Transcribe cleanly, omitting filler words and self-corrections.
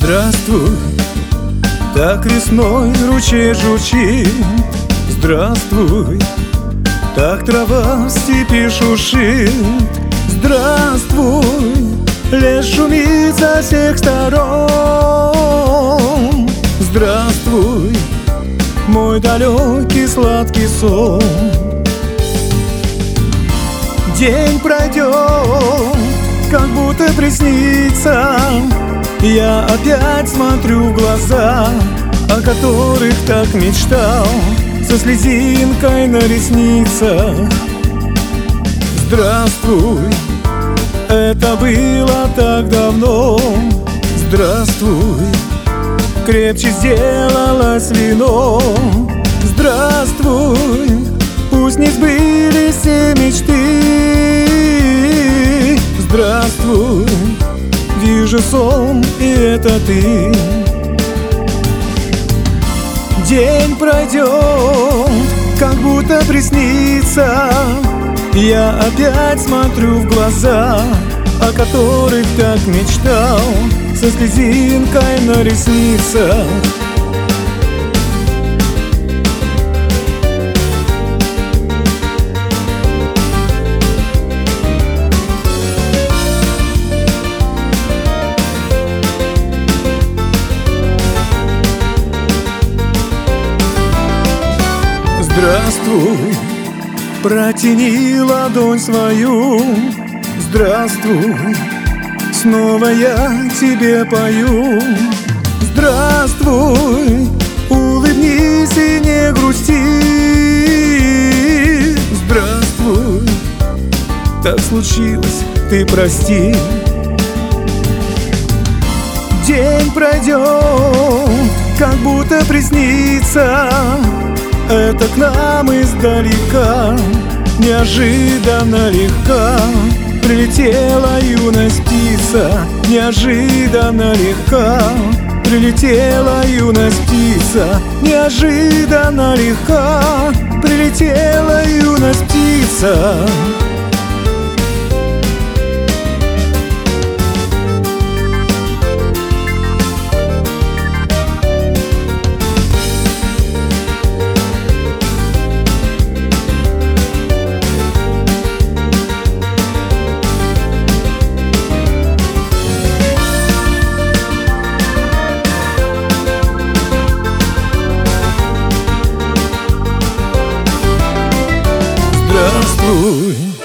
Здравствуй, так лесной ручей журчит. Здравствуй, так трава в степи шуршит. Здравствуй, лес шумит со всех сторон. Здравствуй, мой далекий сладкий сон. День пройдет, как будто приснится. Я опять смотрю в глаза, о которых так мечтал, со слезинкой на ресницах. Здравствуй, это было так давно. Здравствуй, крепче сделалось вино. Здравствуй, пусть не сбылись все мечты. Здравствуй, вижу сон, и это ты. День пройдет, как будто приснится. Я опять смотрю в глаза, о которых так мечтал, со слезинкой на ресницах. Здравствуй, протяни ладонь свою. Здравствуй, снова я тебе пою. Здравствуй, улыбнись и не грусти. Здравствуй, так случилось, ты прости. День пройдет, как будто приснится. Это к нам издалека, неожиданно легка прилетела юность птица. Неожиданно легка прилетела юность птица. Неожиданно легка прилетела юность птица. Здравствуй,